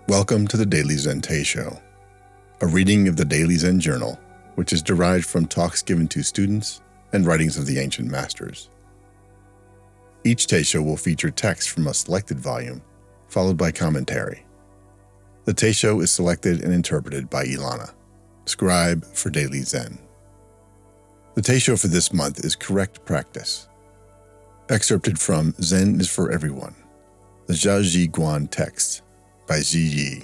Welcome to the Daily Zen Teisho, a reading of the Daily Zen Journal, which is derived from talks given to students and writings of the ancient masters. Each Teisho will feature text from a selected volume, followed by commentary. The Teisho is selected and interpreted by Ilana, scribe for Daily Zen. The Teisho for this month is Correct Practice, excerpted from Zen is for Everyone, the Jia Ji Guan text by Zhi Yi.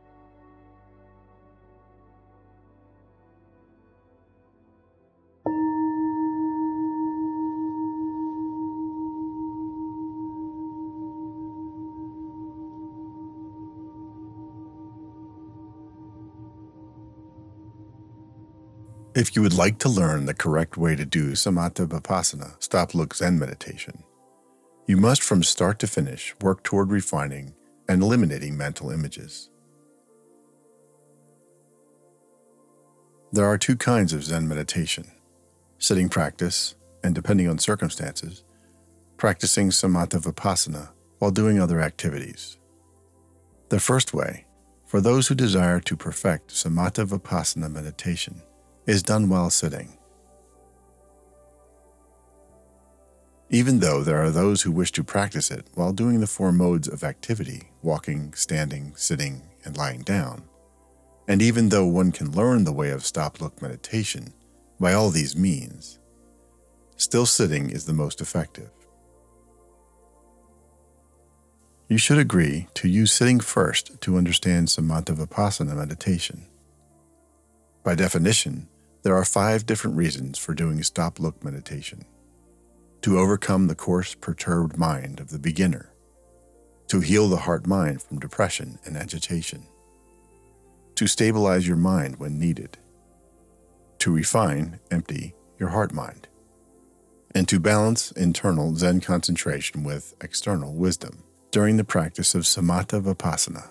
If you would like to learn the correct way to do Samatha Vipassana stop-look Zen meditation, you must from start to finish work toward refining and eliminating mental images. There are two kinds of Zen meditation: sitting practice and, depending on circumstances, practicing Samatha Vipassana while doing other activities. The first way, for those who desire to perfect Samatha Vipassana meditation, is done while sitting. Even though there are those who wish to practice it while doing the four modes of activity, walking, standing, sitting, and lying down, and even though one can learn the way of stop-look meditation by all these means, still sitting is the most effective. You should agree to use sitting first to understand Samatha Vipassana meditation. By definition, there are 5 different reasons for doing stop-look meditation: to overcome the coarse, perturbed mind of the beginner, to heal the heart-mind from depression and agitation, to stabilize your mind when needed, to refine, empty your heart-mind, and to balance internal Zen concentration with external wisdom during the practice of Samatha Vipassana.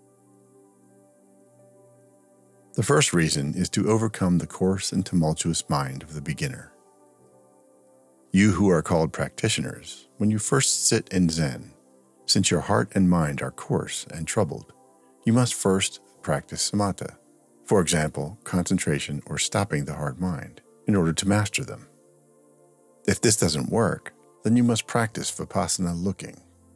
The first reason is to overcome the coarse and tumultuous mind of the beginner. You who are called practitioners, when you first sit in Zen, since your heart and mind are coarse and troubled, you must first practice samatha, for example, concentration or stopping the heart mind, in order to master them. If this doesn't work, then you must practice vipassana looking.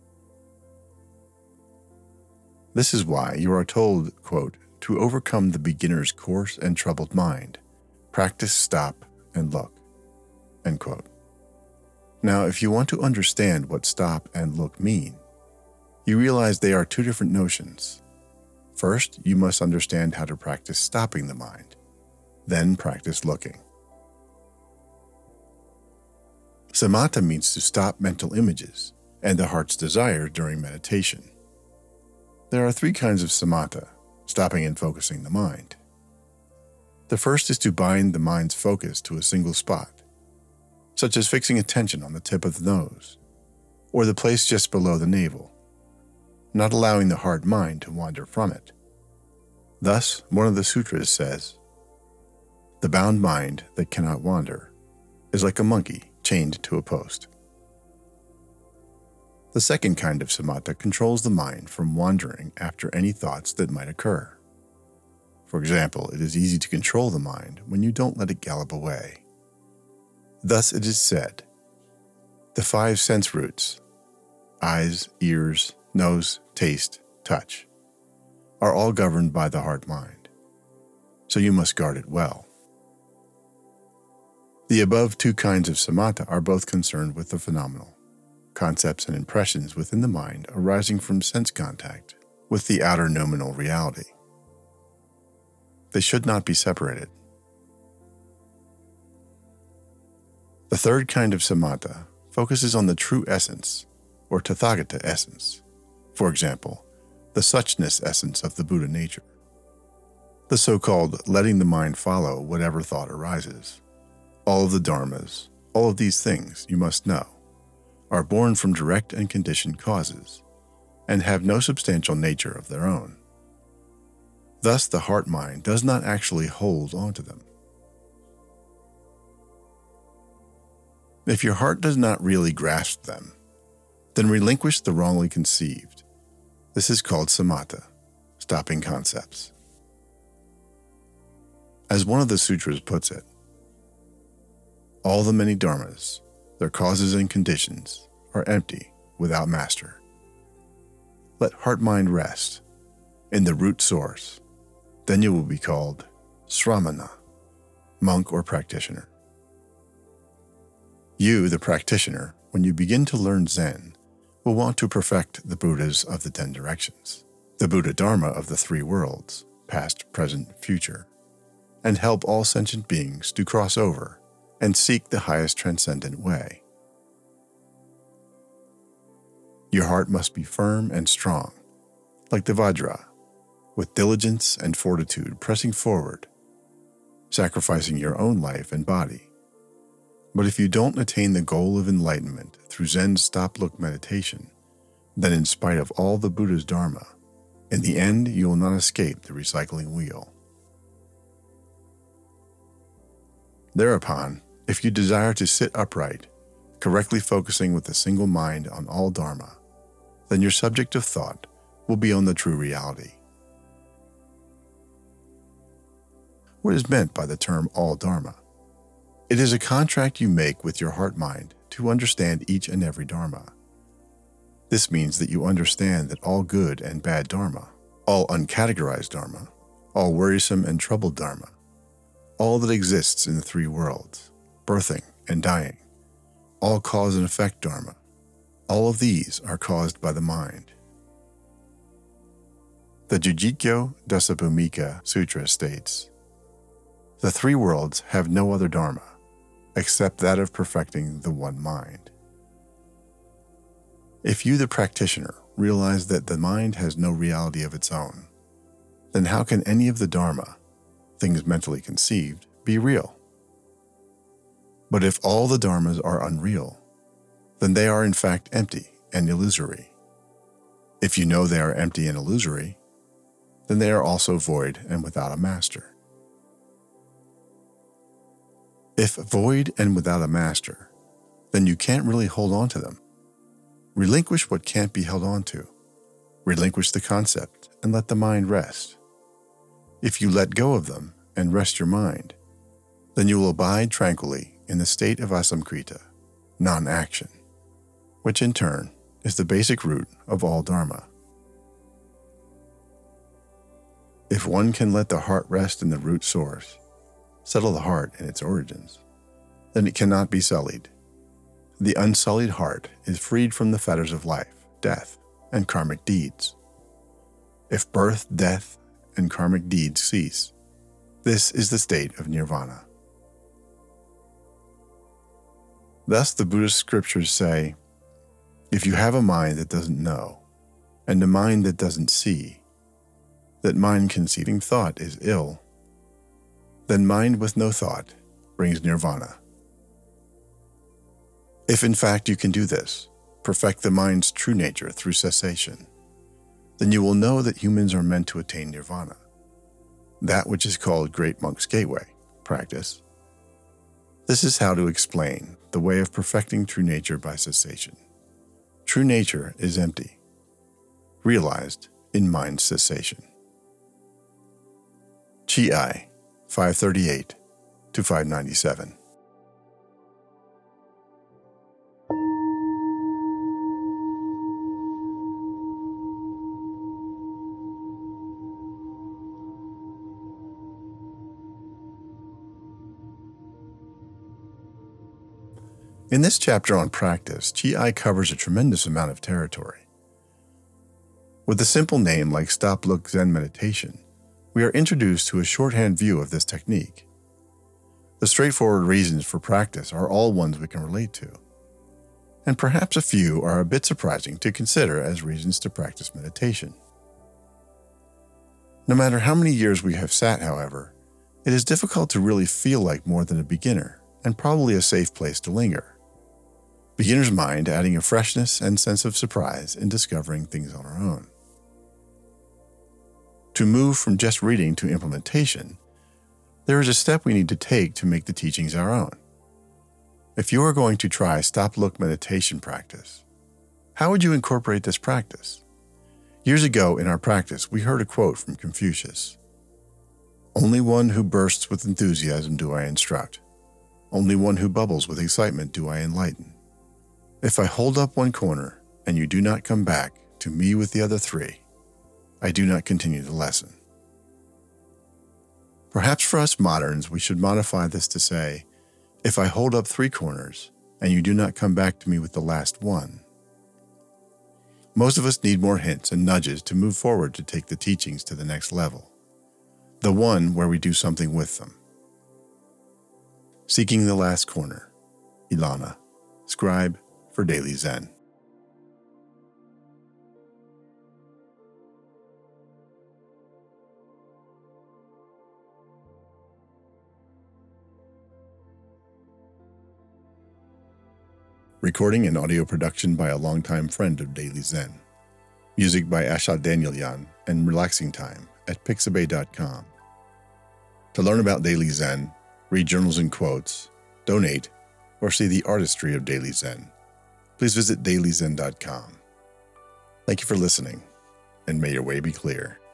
This is why you are told, quote, to overcome the beginner's coarse and troubled mind, practice stop and look, end quote. Now, if you want to understand what stop and look mean, you realize they are two different notions. First, you must understand how to practice stopping the mind, then practice looking. Samatha means to stop mental images and the heart's desire during meditation. There are 3 kinds of samatha, stopping and focusing the mind. The first is to bind the mind's focus to a single spot, such as fixing attention on the tip of the nose, or the place just below the navel, not allowing the heart mind to wander from it. Thus, one of the sutras says, "The bound mind that cannot wander is like a monkey chained to a post." The second kind of samatha controls the mind from wandering after any thoughts that might occur. For example, it is easy to control the mind when you don't let it gallop away. Thus it is said, the 5 sense roots, eyes, ears, nose, taste, touch, are all governed by the heart-mind, so you must guard it well. The above 2 kinds of samatha are both concerned with the phenomenal, concepts and impressions within the mind arising from sense contact with the outer noumenal reality. They should not be separated. The third kind of samatha focuses on the true essence, or Tathagata essence, for example, the suchness essence of the Buddha nature. The so-called letting the mind follow whatever thought arises. All of the dharmas, all of these things, you must know, are born from direct and conditioned causes, and have no substantial nature of their own. Thus the heart-mind does not actually hold onto them. If your heart does not really grasp them, then relinquish the wrongly conceived. This is called samatha, stopping concepts. As one of the sutras puts it, all the many dharmas, their causes and conditions, are empty without master. Let heart-mind rest in the root source, then you will be called Sramana, monk or practitioner. You, the practitioner, when you begin to learn Zen, will want to perfect the Buddhas of the 10 directions, the Buddha Dharma of the 3 worlds, past, present, future, and help all sentient beings to cross over and seek the highest transcendent way. Your heart must be firm and strong, like the Vajra, with diligence and fortitude pressing forward, sacrificing your own life and body. But if you don't attain the goal of enlightenment through Zen's stop-look meditation, then in spite of all the Buddha's Dharma, in the end you will not escape the recycling wheel. Thereupon, if you desire to sit upright, correctly focusing with a single mind on all Dharma, then your subject of thought will be on the true reality. What is meant by the term all Dharma? It is a contract you make with your heart-mind to understand each and every Dharma. This means that you understand that all good and bad Dharma, all uncategorized Dharma, all worrisome and troubled Dharma, all that exists in the 3 worlds, birthing and dying, all cause and effect Dharma, all of these are caused by the mind. The Jujityo Dasabhumika Sutra states, "The 3 worlds have no other Dharma, except that of perfecting the one mind." If you, the practitioner, realize that the mind has no reality of its own, then how can any of the Dharma, things mentally conceived, be real? But if all the Dharmas are unreal, then they are in fact empty and illusory. If you know they are empty and illusory, then they are also void and without a master. If void and without a master, then you can't really hold on to them. Relinquish what can't be held on to. Relinquish the concept and let the mind rest. If you let go of them and rest your mind, then you will abide tranquilly in the state of asamkrita, non-action, which in turn is the basic root of all Dharma. If one can let the heart rest in the root source, settle the heart in its origins, then it cannot be sullied. The unsullied heart is freed from the fetters of life, death, and karmic deeds. If birth, death, and karmic deeds cease, this is the state of nirvana. Thus the Buddhist scriptures say, if you have a mind that doesn't know, and a mind that doesn't see, that mind conceiving thought is ill, then mind with no thought brings nirvana. If in fact you can do this, perfect the mind's true nature through cessation, then you will know that humans are meant to attain nirvana, that which is called Great Monk's Gateway, practice. This is how to explain the way of perfecting true nature by cessation. True nature is empty, realized in mind cessation. Chi I, 538 to 597. In this chapter on practice, Chi I covers a tremendous amount of territory. With a simple name like Stop-Look Zen Meditation, we are introduced to a shorthand view of this technique. The straightforward reasons for practice are all ones we can relate to, and perhaps a few are a bit surprising to consider as reasons to practice meditation. No matter how many years we have sat, however, it is difficult to really feel like more than a beginner, and probably a safe place to linger. Beginner's mind adding a freshness and sense of surprise in discovering things on our own. To move from just reading to implementation, there is a step we need to take to make the teachings our own. If you are going to try stop-look meditation practice, how would you incorporate this practice? Years ago in our practice, we heard a quote from Confucius. Only one who bursts with enthusiasm do I instruct. Only one who bubbles with excitement do I enlighten. If I hold up one corner and you do not come back to me with the other three, I do not continue the lesson. Perhaps for us moderns, we should modify this to say, if I hold up 3 corners and you do not come back to me with the last one. Most of us need more hints and nudges to move forward to take the teachings to the next level, the one where we do something with them. Seeking the Last Corner, Ilana, scribe for Daily Zen. Recording and audio production by a longtime friend of Daily Zen. Music by Asha Danielyan and Relaxing Time at Pixabay.com. To learn about Daily Zen, read journals and quotes, donate, or see the artistry of Daily Zen, please visit dailyzen.com. Thank you for listening, and may your way be clear.